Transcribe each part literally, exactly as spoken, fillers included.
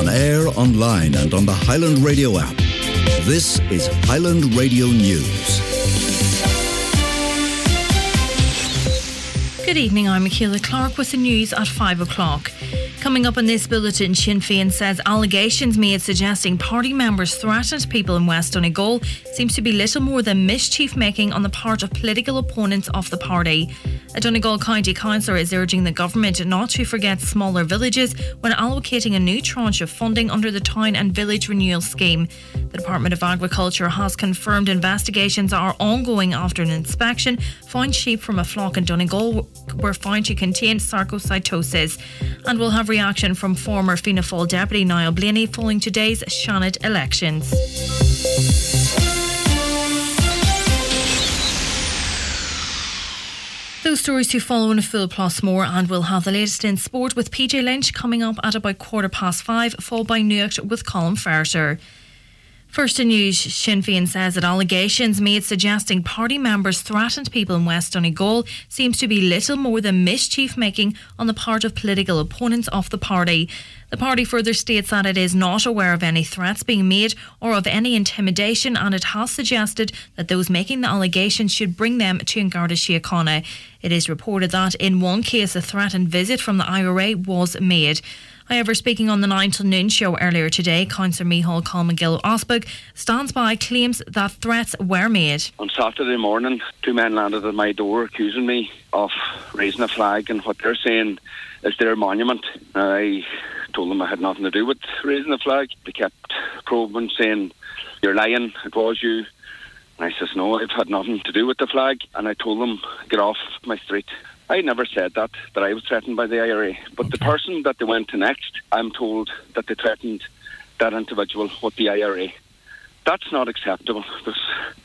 On air, online and on the Highland Radio app. This is Highland Radio News. Good evening, I'm Michaela Clark with the news at five o'clock. Coming up in this bulletin, Sinn Féin says allegations made suggesting party members threatened people in West Donegal seems to be little more than mischief making on the part of political opponents of the party. A Donegal County Councillor is urging the government not to forget smaller villages when allocating a new tranche of funding under the Town and Village Renewal Scheme. The Department of Agriculture has confirmed investigations are ongoing after an inspection found sheep from a flock in Donegal were found to contain sarcocytosis. And we'll have reaction from former Fianna Fáil Deputy Niall Blaney following today's Seanad elections. Those stories to follow in a full plus more, and we'll have the latest in sport with P J Lynch coming up at about quarter past five, followed by Nuacht with Colin Ferter. First in news, Sinn Féin says that allegations made suggesting party members threatened people in West Donegal seems to be little more than mischief making on the part of political opponents of the party. The party further states that it is not aware of any threats being made or of any intimidation, and it has suggested that those making the allegations should bring them to An Garda Síochána. It is reported that in one case a threatened visit from the I R A was made. However, speaking on the nine till noon show earlier today, Councillor Micheál Colmcille Osberg stands by claims that threats were made. On Saturday morning, two men landed at my door accusing me of raising a flag, and what they're saying is their monument. I told them I had nothing to do with raising the flag. They kept probing, saying, "You're lying, it was you." And I says, "No, I've had nothing to do with the flag." And I told them, "Get off my street." I never said that, that I was threatened by the I R A. But the person that they went to next, I'm told that they threatened that individual with the I R A. That's not acceptable. There's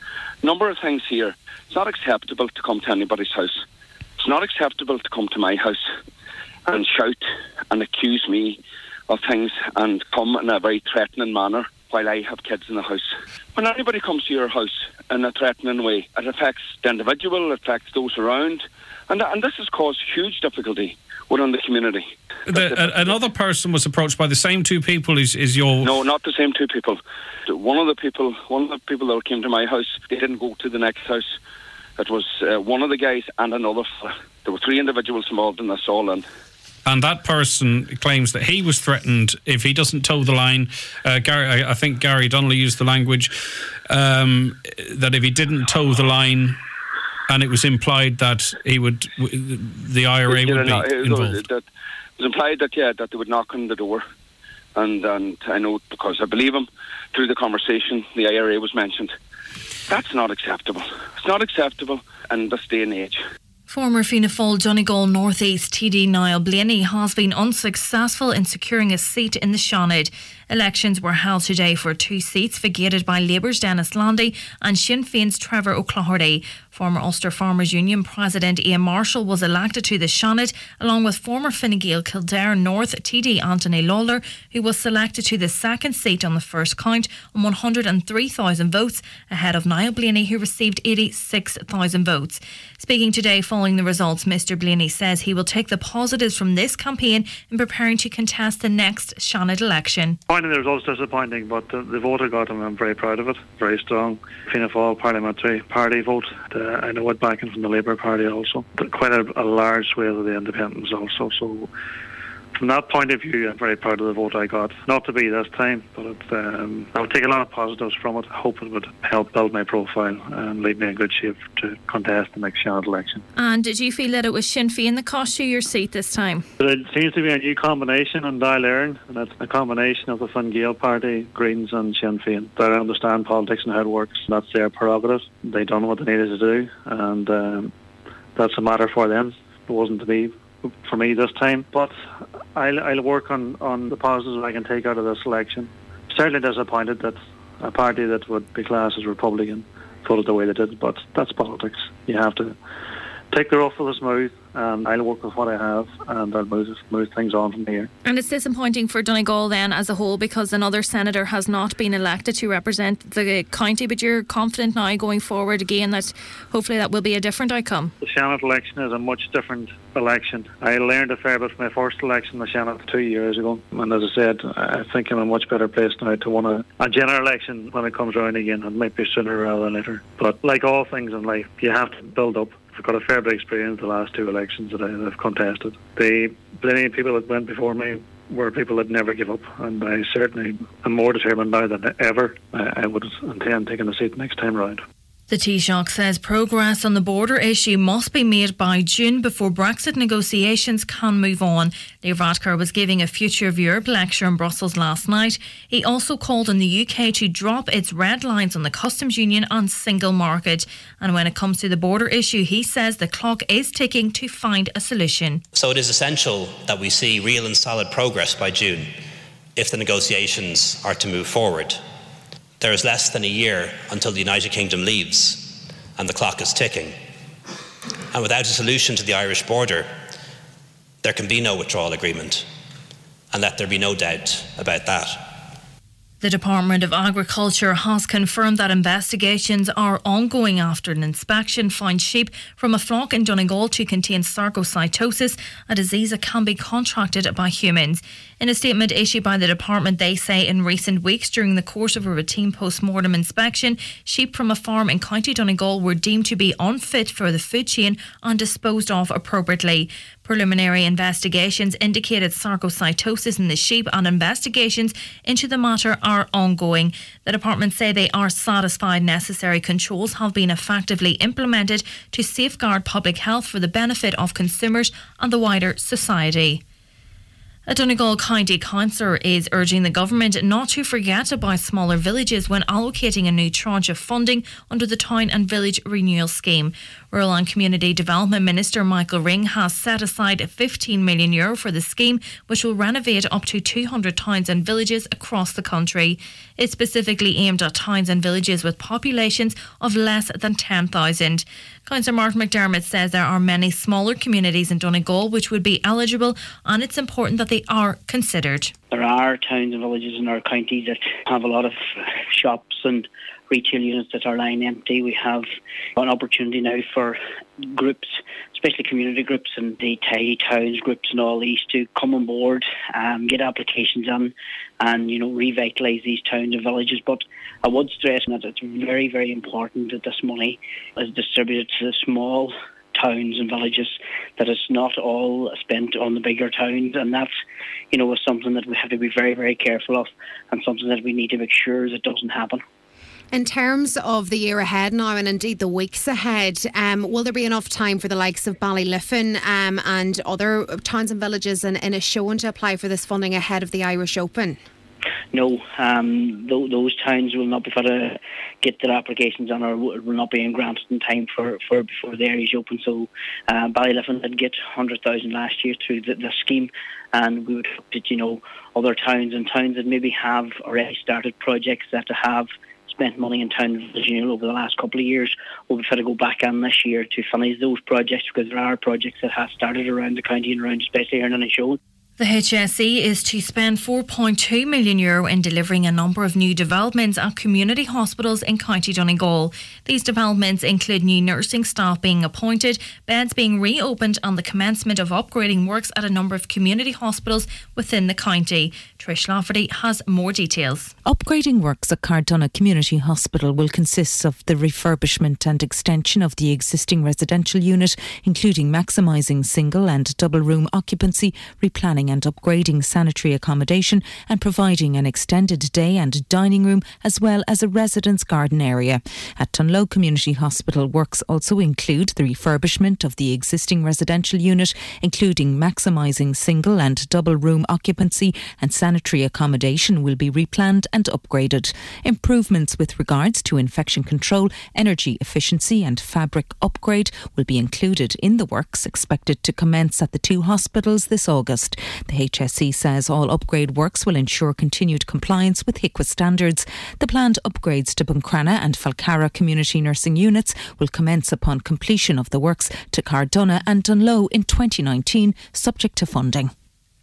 a number of things here. It's not acceptable to come to anybody's house. It's not acceptable to come to my house and shout and accuse me of things and come in a very threatening manner while I have kids in the house. When anybody comes to your house in a threatening way, it affects the individual, it affects those around. And, and this has caused huge difficulty within the community. The, a, another person was approached by the same two people as, as your... No, not the same two people. One of the people one of the people that came to my house, they didn't go to the next house. It was uh, one of the guys and another fella. There were three individuals involved in this all. And, and that person claims that he was threatened if he doesn't toe the line. Uh, Gary, I, I think Gary Donnelly used the language um, that if he didn't toe the line... And it was implied that he would, the I R A would be involved. It was implied that, yeah, that they would knock on the door. And, and I know, because I believe him, through the conversation, the I R A was mentioned. That's not acceptable. It's not acceptable in this day and age. Former Fianna Fáil Donegal North East T D Niall Blaney has been unsuccessful in securing a seat in the Seanad. Elections were held today for two seats vacated by Labour's Dennis Landy and Sinn Féin's Trevor O'Claherty. Former Ulster Farmers Union President Ian Marshall was elected to the Seanad, along with former Fine Gael Kildare North T D Anthony Lawler, who was selected to the second seat on the first count on one hundred three thousand votes, ahead of Niall Blaney, who received eighty-six thousand votes. Speaking today following the results, Mr Blaney says he will take the positives from this campaign in preparing to contest the next Seanad election. Finding the results disappointing, but the, the vote I got, and I'm very proud of it. Very strong Fianna Fáil Parliamentary Party vote. The, I know it backing from the Labour Party also. Quite a, a large swathe of the independents also. So from that point of view, I'm very proud of the vote I got. Not to be this time, but it, um, I'll take a lot of positives from it. I hope it would help build my profile and leave me in good shape to contest the next Seanad election. And did you feel that it was Sinn Féin that cost you your seat this time? It seems to be a new combination on Dáil Éireann, and it's a combination of the Fine Gael Party, Greens and Sinn Féin. They understand politics and how it works. That's their prerogative. They done what they needed to do, and um, that's a matter for them. It wasn't to be for me this time, but I'll, I'll work on, on the positives I can take out of this election. Certainly disappointed that a party that would be classed as Republican voted the way they did, but that's politics. You have to take the rough with the smooth, and I'll work with what I have, and I'll move, move things on from here. And it's disappointing for Donegal then as a whole, because another senator has not been elected to represent the county, but you're confident now going forward again that hopefully that will be a different outcome? The Seanad election is a much different election. I learned a fair bit from my first election, the Shannon, two years ago. And as I said, I think I'm in a much better place now to win a, a general election when it comes around again. It might be sooner rather than later. But like all things in life, you have to build up. I've got a fair bit of experience the last two elections that I've contested. The plenty of people that went before me were people that never give up, and I certainly am more determined now than ever. I, I would intend taking the seat next time round. The Taoiseach says progress on the border issue must be made by June before Brexit negotiations can move on. Leo Varadkar was giving a Future of Europe lecture in Brussels last night. He also called on the U K to drop its red lines on the customs union and single market. And when it comes to the border issue, he says the clock is ticking to find a solution. So it is essential that we see real and solid progress by June if the negotiations are to move forward. There is less than a year until the United Kingdom leaves, and the clock is ticking. And without a solution to the Irish border, there can be no withdrawal agreement, and let there be no doubt about that. The Department of Agriculture has confirmed that investigations are ongoing after an inspection found sheep from a flock in Donegal to contain sarcocytosis, a disease that can be contracted by humans. In a statement issued by the department, they say in recent weeks, during the course of a routine post-mortem inspection, sheep from a farm in County Donegal were deemed to be unfit for the food chain and disposed of appropriately. Preliminary investigations indicated sarcocytosis in the sheep, and investigations into the matter are ongoing. The department say they are satisfied necessary controls have been effectively implemented to safeguard public health for the benefit of consumers and the wider society. A Donegal County councillor is urging the government not to forget about smaller villages when allocating a new tranche of funding under the Town and Village Renewal Scheme. Rural and Community Development Minister Michael Ring has set aside fifteen million euro for the scheme, which will renovate up to two hundred towns and villages across the country. It's specifically aimed at towns and villages with populations of less than ten thousand. Councillor Martin McDermott says there are many smaller communities in Donegal which would be eligible, and it's important that they are considered. There are towns and villages in our county that have a lot of shops and retail units that are lying empty. We have an opportunity now for groups, especially community groups and the tidy towns groups and all these, to come on board, um, get applications in and, you know, revitalise these towns and villages. But I would stress that it's very, very important that this money is distributed to the small towns and villages, that it's not all spent on the bigger towns, and that's, you know, is something that we have to be very, very careful of, and something that we need to make sure that doesn't happen. In terms of the year ahead now, and indeed the weeks ahead, um, will there be enough time for the likes of Ballyliffin um, and other towns and villages in, in Ashowan to apply for this funding ahead of the Irish Open? No, um, th- those towns will not be able to get their applications on, or will not be granted in time for, for before the Irish Open. So uh, Ballyliffin did get one hundred thousand last year through the, the scheme, and we would hope that, you know, other towns and towns that maybe have already started projects that have spent money in town and village renewal over the last couple of years will be able to go back in this year to finish those projects, because there are projects that have started around the county and around, especially here in Ashowan. The H S E is to spend four point two million euro in delivering a number of new developments at community hospitals in County Donegal. These developments include new nursing staff being appointed, beds being reopened, and the commencement of upgrading works at a number of community hospitals within the county. Trish Lafferty has more details. Upgrading works at Cardona Community Hospital will consist of the refurbishment and extension of the existing residential unit, including maximising single and double room occupancy, replanning and upgrading sanitary accommodation, and providing an extended day and dining room as well as a residence garden area. At Tunlow Community Hospital, works also include the refurbishment of the existing residential unit, including maximising single and double room occupancy, and sanitary accommodation will be replanned and upgraded. Improvements with regards to infection control, energy efficiency and fabric upgrade will be included in the works, expected to commence at the two hospitals this August. The H S E says all upgrade works will ensure continued compliance with HIQA standards. The planned upgrades to Buncrana and Falcarra community nursing units will commence upon completion of the works to Cardona and Dunloe in twenty nineteen, subject to funding.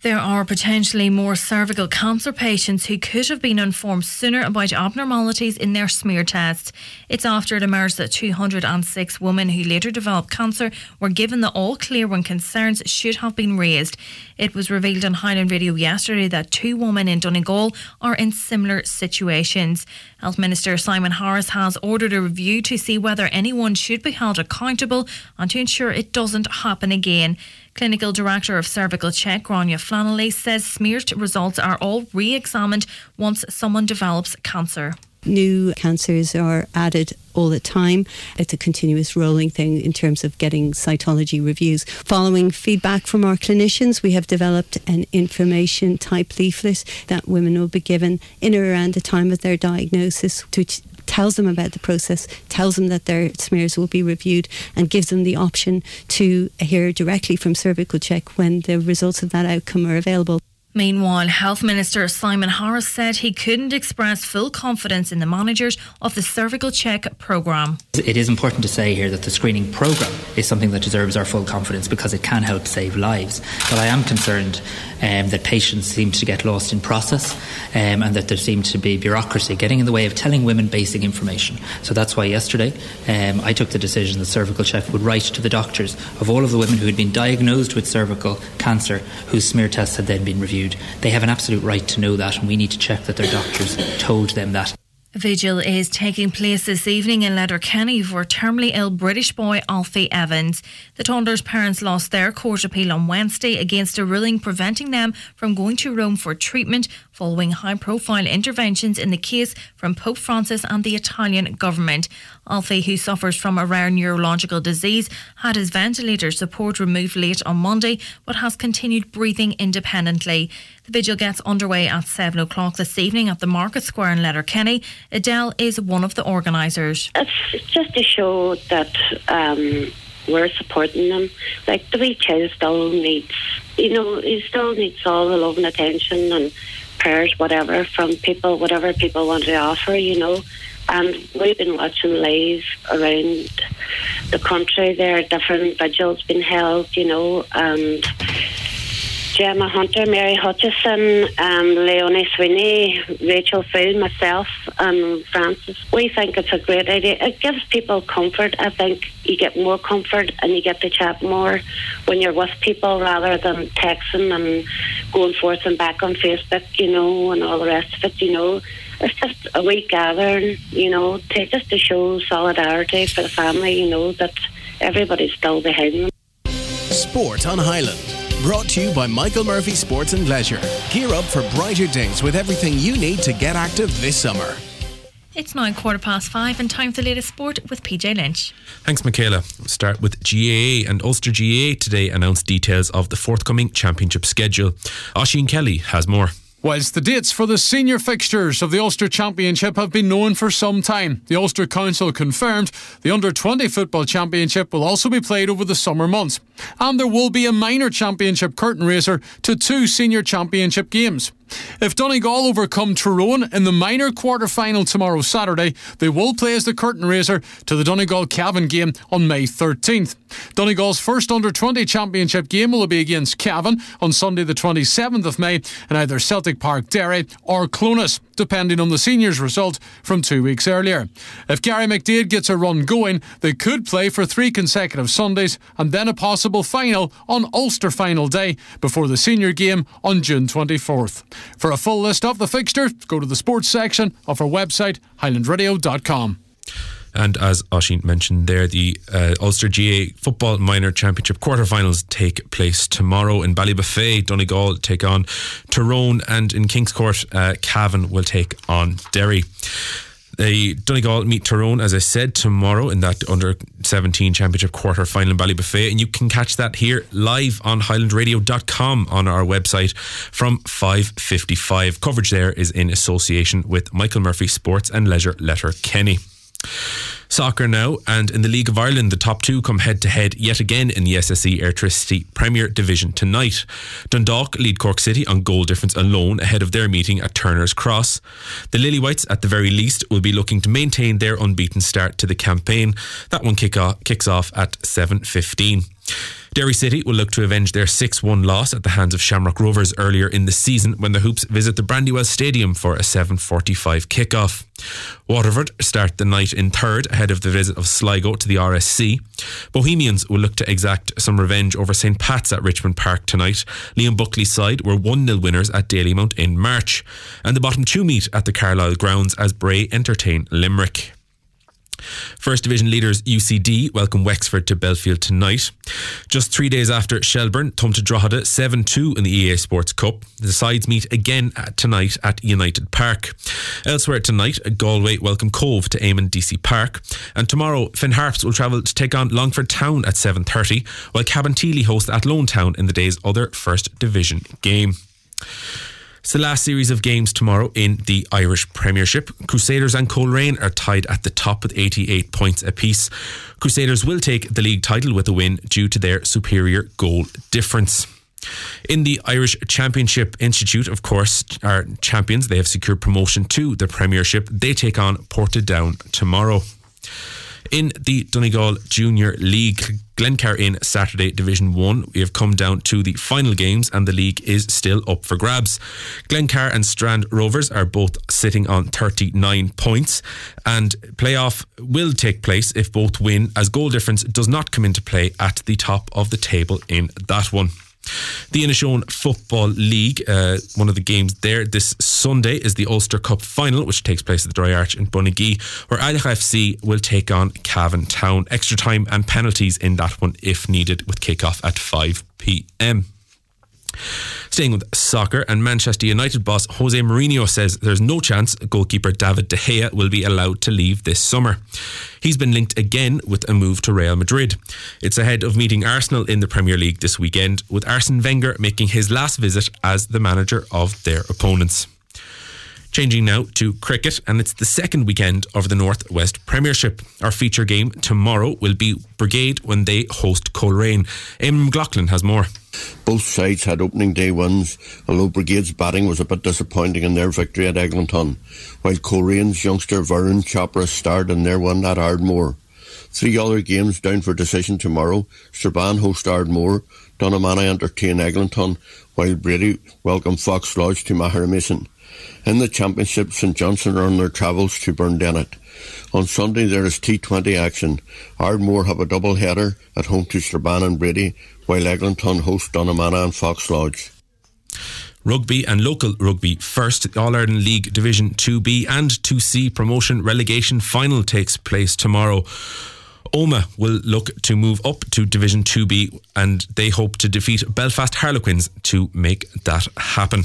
There are potentially more cervical cancer patients who could have been informed sooner about abnormalities in their smear test. It's after it emerged that two hundred six women who later developed cancer were given the all clear when concerns should have been raised. It was revealed on Highland Radio yesterday that two women in Donegal are in similar situations. Health Minister Simon Harris has ordered a review to see whether anyone should be held accountable and to ensure it doesn't happen again. Clinical Director of Cervical Check, Grania Flannelly, says smeared results are all re-examined once someone develops cancer. New cancers are added all the time. It's a continuous rolling thing in terms of getting cytology reviews. Following feedback from our clinicians, we have developed an information type leaflet that women will be given in or around the time of their diagnosis, which tells them about the process, tells them that their smears will be reviewed, and gives them the option to hear directly from Cervical Check when the results of that outcome are available. Meanwhile, Health Minister Simon Harris said he couldn't express full confidence in the managers of the Cervical Check programme. It is important to say here that the screening programme is something that deserves our full confidence because it can help save lives. But I am concerned um, that patients seem to get lost in process um, and that there seems to be bureaucracy getting in the way of telling women basic information. So that's why yesterday um, I took the decision that Cervical Check would write to the doctors of all of the women who had been diagnosed with cervical cancer whose smear tests had then been reviewed. They have an absolute right to know that, and we need to check that their doctors told them that. A vigil is taking place this evening in Letterkenny for terminally ill British boy Alfie Evans. The toddler's parents lost their court appeal on Wednesday against a ruling preventing them from going to Rome for treatment following high-profile interventions in the case from Pope Francis and the Italian government. Alfie, who suffers from a rare neurological disease, had his ventilator support removed late on Monday but has continued breathing independently. The vigil gets underway at seven o'clock this evening at the Market Square in Letterkenny. Adele is one of the organisers. It's just to show that um, we're supporting them. Like, the wee child still needs, you know, he still needs all the love and attention and prayers, whatever, from people, whatever people want to offer, you know. And we've been watching live around the country. There are different vigils being held, you know, and Gemma Hunter, Mary Hutchison, um, Leonie Sweeney, Rachel Field, myself and Francis. We think it's a great idea. It gives people comfort. I think you get more comfort and you get to chat more when you're with people rather than texting and going forth and back on Facebook, you know, and all the rest of it, you know. It's just a wee gathering, you know, to, just to show solidarity for the family, you know, that everybody's still behind them. Sport on Highland. Brought to you by Michael Murphy Sports and Leisure. Gear up for brighter days with everything you need to get active this summer. It's now quarter past five and time for the latest sport with P J Lynch. Thanks, Michaela. We'll start with G A A, and Ulster G A A today announced details of the forthcoming championship schedule. Oisín Kelly has more. Whilst the dates for the senior fixtures of the Ulster Championship have been known for some time, the Ulster Council confirmed the under twenty Football Championship will also be played over the summer months. And there will be a minor championship curtain raiser to two senior championship games. If Donegal overcome Tyrone in the minor quarter-final tomorrow Saturday, they will play as the curtain raiser to the Donegal Cavan game on May thirteenth. Donegal's first under twenty championship game will be against Cavan on Sunday the twenty-seventh of May in either Celtic Park, Derry or Clones, depending on the seniors' result from two weeks earlier. If Gary McDaid gets a run going, they could play for three consecutive Sundays and then a possible final on Ulster Final Day before the senior game on June twenty-fourth. For a full list of the fixtures, go to the sports section of our website, highland radio dot com. And as Oisín mentioned there, the uh, Ulster G A Football Minor Championship quarterfinals take place tomorrow in Ballybuffet. Donegal take on Tyrone, and in Kingscourt, uh, Cavan will take on Derry. The Donegal meet Tyrone, as I said, tomorrow in that under seventeen championship quarter final in Ballybuffet, and you can catch that here live on highland radio dot com on our website from five fifty-five. Coverage there is in association with Michael Murphy Sports and Leisure Letterkenny. Soccer now, and in the League of Ireland, the top two come head to head yet again in the S S E Airtricity Premier Division tonight. Dundalk lead Cork City on goal difference alone ahead of their meeting at Turner's Cross. The Lilywhites, at the very least, will be looking to maintain their unbeaten start to the campaign. That one kick off, kicks off at seven fifteen. Derry City will look to avenge their six one loss at the hands of Shamrock Rovers earlier in the season when the Hoops visit the Brandywell Stadium for a seven forty-five kick-off. Waterford start the night in third ahead of the visit of Sligo to the R S C. Bohemians will look to exact some revenge over St Pat's at Richmond Park tonight. Liam Buckley's side were one nil winners at Dalymount in March. And the bottom two meet at the Carlisle grounds as Bray entertain Limerick. First Division leaders U C D welcome Wexford to Belfield tonight. Just three days after Shelburne thumped Drogheda seven two in the E A Sports Cup, the sides meet again at tonight at United Park. Elsewhere tonight, Galway welcome Cove to Eamon D C Park, and tomorrow Finn Harps will travel to take on Longford Town at seven thirty, while Cabinteely host Athlone Town in the day's other First Division game. It's the last series of games tomorrow in the Irish Premiership. Crusaders and Coleraine are tied at the top with eighty-eight points apiece. Crusaders will take the league title with a win due to their superior goal difference. In the Irish Championship, Institute, of course, are champions. They have secured promotion to the Premiership. They take on Portadown tomorrow. In the Donegal Junior League, Glencar in Saturday Division one. We have come down to the final games and the league is still up for grabs. Glencar and Strand Rovers are both sitting on thirty-nine points, and playoff will take place if both win, as goal difference does not come into play at the top of the table in that one. The Inishowen Football League, uh, one of the games there this Sunday is the Ulster Cup final, which takes place at the Dry Arch in Bunagee, where Idaho F C will take on Cavan Town. Extra time and penalties in that one if needed, with kick-off at five p.m. Staying with soccer, and Manchester United boss Jose Mourinho says there's no chance goalkeeper David De Gea will be allowed to leave this summer. He's been linked again with a move to Real Madrid. It's ahead of meeting Arsenal in the Premier League this weekend, with Arsene Wenger making his last visit as the manager of their opponents. Changing now to cricket, and it's the second weekend of the North West Premiership. Our feature game tomorrow will be Brigade when they host Coleraine. Eamon McLaughlin has more. Both sides had opening day wins, although Brigade's batting was a bit disappointing in their victory at Eglinton, while Colerane's youngster Varun Chopra starred in their win at Ardmore. Three other games down for decision tomorrow. Strabane host Ardmore, Donaghmana entertain Eglinton, while Brady welcome Fox Lodge to Mahermason. In the Championship, St Johnstone are on their travels to Burndennet. On Sunday there is T twenty action. Ardmore have a double header at home to Strabane and Brady, while Eglinton host Donaghmana and Fox Lodge. Rugby and local rugby first. The All-Ireland League Division two B and two C promotion relegation final takes place tomorrow. Omagh will look to move up to Division two B, and they hope to defeat Belfast Harlequins to make that happen.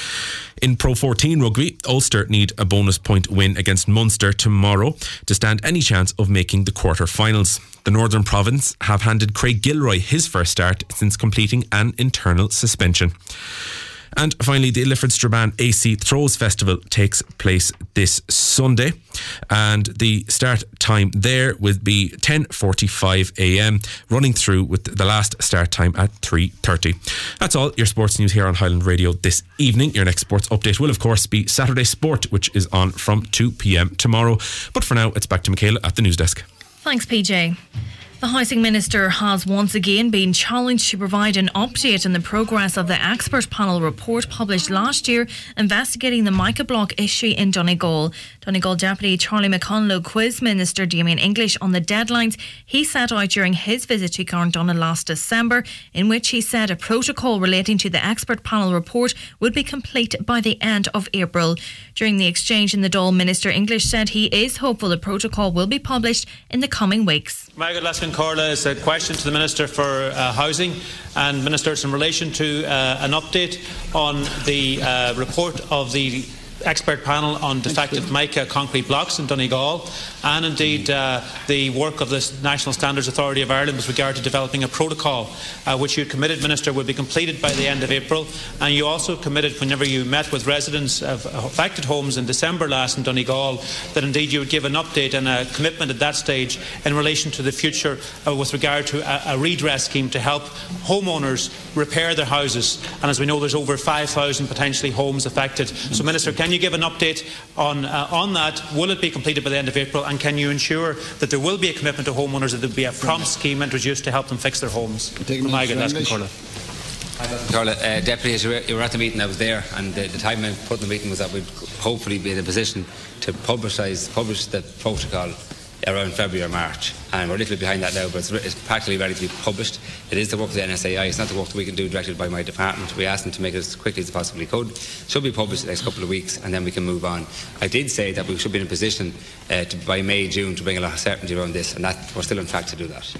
In Pro fourteen rugby, Ulster need a bonus point win against Munster tomorrow to stand any chance of making the quarter-finals. The Northern Province have handed Craig Gilroy his first start since completing an internal suspension. And finally, the Lifford Strabane A C Throws Festival takes place this Sunday, and the start time there will be ten forty-five a.m, running through with the last start time at three thirty. That's all your sports news here on Highland Radio this evening. Your next sports update will of course be Saturday Sport, which is on from two p.m. tomorrow. But for now, it's back to Michaela at the news desk. Thanks, P J. The Housing Minister has once again been challenged to provide an update on the progress of the expert panel report published last year investigating the Mica Block issue in Donegal. Donegal Deputy Charlie McConlough quizzed Minister Damien English on the deadlines he set out during his visit to Carndonagh last December, in which he said a protocol relating to the expert panel report would be complete by the end of April. During the exchange in the Dáil, Minister English said he is hopeful the protocol will be published in the coming weeks. Margaret Laskin Corla is a question to the Minister for uh, Housing. And Minister, it's in relation to uh, an update on the uh, report of the expert panel on defective mica concrete blocks in Donegal, and indeed uh, the work of the National Standards Authority of Ireland with regard to developing a protocol uh, which you committed, Minister, would be completed by the end of April. And you also committed, whenever you met with residents of affected homes in December last in Donegal, that indeed you would give an update and a commitment at that stage in relation to the future uh, with regard to a, a redress scheme to help homeowners repair their houses. And as we know, there's over five thousand potentially homes affected. So Minister, can Can you give an update on uh, on that? Will it be completed by the end of April? And can you ensure that there will be a commitment to homeowners, that there will be a prompt scheme introduced to help them fix their homes? Carla, uh, Deputy, you were at the meeting, I was there, and the, the time I put in the meeting was that we'd hopefully be in a position to publicise, publish the protocol around February or March, and we're a little bit behind that now, but it's, it's practically ready to be published. It is the work of the N S A I, it's not the work that we can do directed by my department. We asked them to make it as quickly as possibly could. Should be published in the next couple of weeks, and then we can move on. I did say that we should be in a position uh, to, by May, June, to bring a lot of certainty around this, and that we're still on track to do that.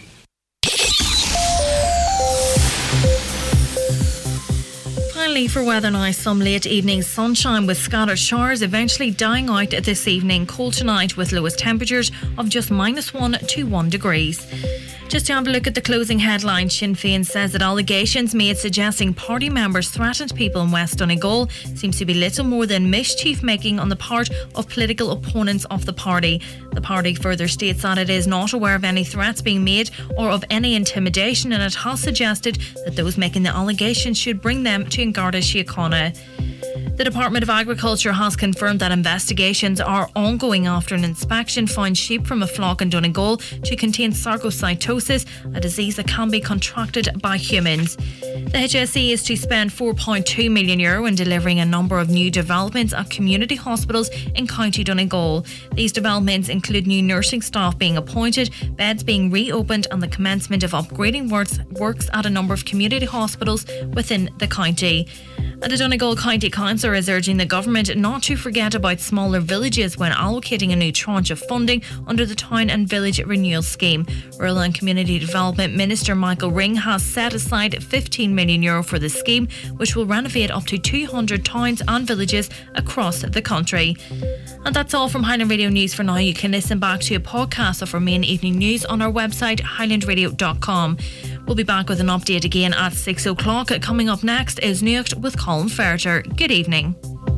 Finally, for weather now, some late evening sunshine with scattered showers eventually dying out this evening. Cold tonight with lowest temperatures of just minus one to one degrees. Just to have a look at the closing headline, Sinn Féin says that allegations made suggesting party members threatened people in West Donegal seems to be little more than mischief making on the part of political opponents of the party. The party further states that it is not aware of any threats being made or of any intimidation, and it has suggested that those making the allegations should bring them to Garda Síochána. The Department of Agriculture has confirmed that investigations are ongoing after an inspection found sheep from a flock in Donegal to contain sarcocytosis, a disease that can be contracted by humans. The H S E is to spend four point two million euro in delivering a number of new developments at community hospitals in County Donegal. These developments include new nursing staff being appointed, beds being reopened, and the commencement of upgrading works, works at a number of community hospitals within the county. And the Donegal County Council is urging the government not to forget about smaller villages when allocating a new tranche of funding under the Town and Village Renewal Scheme. Rural and Community Development Minister Michael Ring has set aside fifteen million euro for the scheme, which will renovate up to two hundred towns and villages across the country. And that's all from Highland Radio News for now. You can listen back to a podcast of our main evening news on our website, highland radio dot com. We'll be back with an update again at six o'clock. Coming up next is Nuacht with Colin Ferreter. Good evening.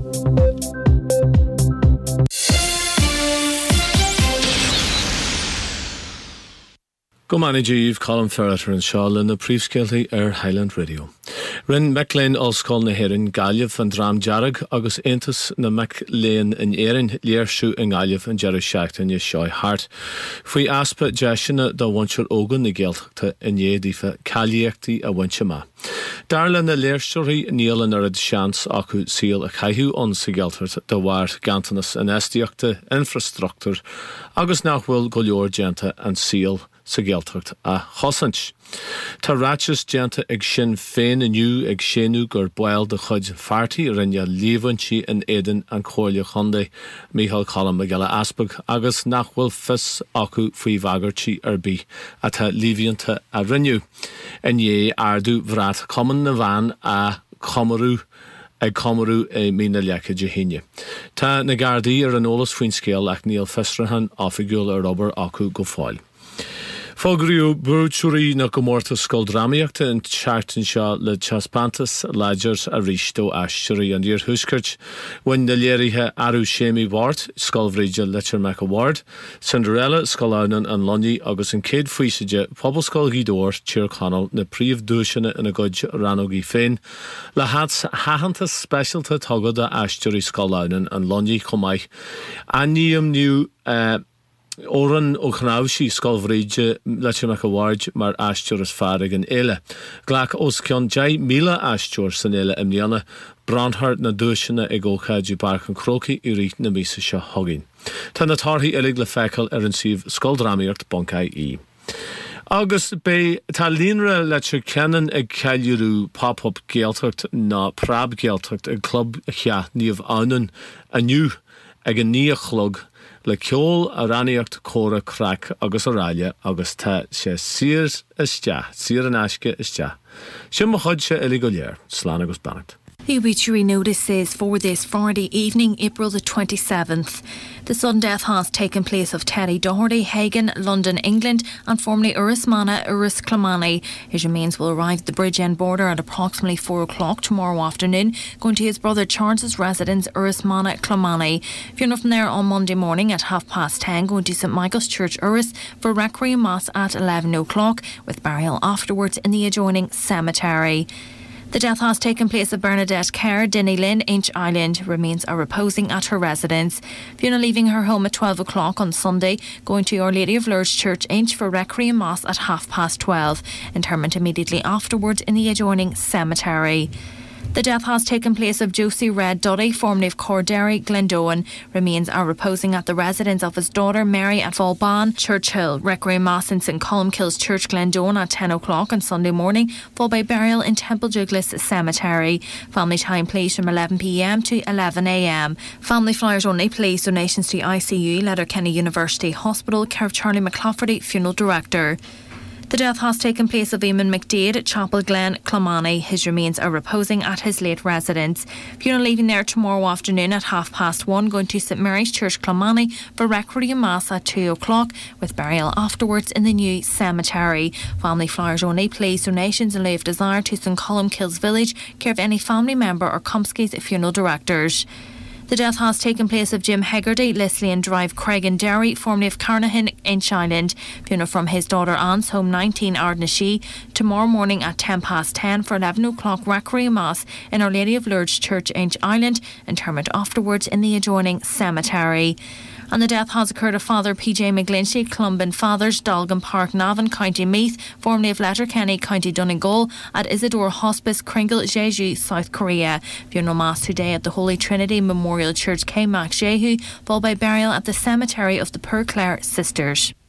Go manager Colin Ferreter and Sean na príomhscéaltaí ar Highland Radio. Rin Maclean Ollscoil na Héireann Gaillimh an Drám Dearg agus Aontas na Maclean in Éireann léirsú in Gaillimh an Dearg Seachtain is Seo Hart. Faoi aspa deisina do bhaintear ógan na Gaeltachta in éadífa cailíochtaí a bhainte má. Darla na léirseoirí níl an arid seans acu síl a chaithú an sa Gaeltart do bhhair gantanas an estiíochta infrastructúr agus nachhfuil go leor déanta an síl sa Gaeltacht a chosant. Tá ráiteas déanta ag Sinn Féin aniu ag séanú gur bail de chuid fartaí rinne líomhaintí in Éideann an Chomhairle Chondae Mícheál Colm a geile aspag agus nachhfuil fis acu faoi bhagartí ar bí a tá líomhaíonta a rinne. In dhé ardú bhreat cumann na bhain a chomarú ag chomarú é mína lecha de híine. Tá na Gardaí ar an ólas faoin scéal ach níl festrahan áfigúil ar obair acu go fáil. Fágriú brútúirí na go mórta scoldrámaíochta in teartain seo le teaspantas láidir a ríistó aisteoirí an dír thuiscirt when na léirithe arú séimi bhart scoilbhríide Leiter Mac Award, Cinderella scolánan an Lonnaí agus an céad faoisaide pobl scoil Gídóir Tír Conal na príomh-dúiseanna ina gcuid ranógaí féin le hats hahananta speisialta tugad a aisteoirí scolánan an Lonnaí chomaich a níam niu uh, Oran ó chnábhsí scoilbhríide Leiter Mac Award mar aisteoir is fearg an éile. Ghlach os ceann deich míle aisteoir san éile imníana brandthart na dúiseanna ag ócáidú barc an crocaí i rít na mísa seo thugainn. Tá na tarthaí uig le feiceáil ar an suíomh scoildrámaíocht Buncaí í. Agus bé tá líonra leite ceannan ag ceiliúrú pop-up Gaeltacht ná prab Gaeltacht ag club cheath níomh annan aniu ag an níochlog le ceol a raníocht córa crack agus aráile agus tá sé sir iste, sir an aisce iste. Sin mo chuid sé uig go léir, slán agus bannacht. The obituary notice says for this Friday evening, April the twenty-seventh. The sudden death has taken place of Terry Doherty, Hagan, London, England, and formerly Uris Mana, Uris Clamani. His remains will arrive at the Bridgend border at approximately four o'clock tomorrow afternoon, going to his brother Charles's residence, Uris Mana, Clamani. Funeral from there on Monday morning at half past ten, going to St Michael's Church, Uris, for Requiem Mass at eleven o'clock, with burial afterwards in the adjoining cemetery. The death has taken place of Bernadette Kerr, Dinny Lynn, Inch Island. Remains are reposing at her residence. Fiona leaving her home at twelve o'clock on Sunday, going to Our Lady of Lourdes Church, Inch, for Requiem Mass at half past twelve. Interment immediately afterwards in the adjoining cemetery. The death has taken place of Josie Red Duddy, formerly of Corderry, Glendowen. Remains are reposing at the residence of his daughter Mary at Volban, Churchill. Requiem Mass in St Columkille's Church, Glendowen at ten o'clock on Sunday morning, followed by burial in Temple Douglas Cemetery. Family time please from eleven p m to eleven a m. Family flyers only, please. Donations to I C U, Letterkenny University Hospital. Care of Charlie McClafferty, Funeral Director. The death has taken place of Eamon McDade at Chapel Glen, Clonmany. His remains are reposing at his late residence. Funeral leaving there tomorrow afternoon at half past one, going to St Mary's Church, Clonmany, for Requiem Mass at two o'clock, with burial afterwards in the new cemetery. Family flyers only, please. Donations in lieu of desire to St Columkille's Village, care of any family member or Comsky's Funeral Directors. The death has taken place of Jim Hegarty, Lislean Drive, Craig and Derry, formerly of Carnahan, Inch Island. Funeral from his daughter Anne's home, nineteen Ardnashee, tomorrow morning at ten past ten for eleven o'clock Requiem Mass in Our Lady of Lourdes Church, Inch Island. Interment afterwards in the adjoining cemetery. And the death has occurred of Father P J McGlinchey, Clumbin Fathers, Dalgan Park, Navan, County Meath, formerly of Letterkenny, County Donegal, at Isidore Hospice, Kringle, Jeju, South Korea. Funeral Mass today at the Holy Trinity Memorial Church, K Mac Jehu, followed by burial at the cemetery of the Poor Clare Sisters.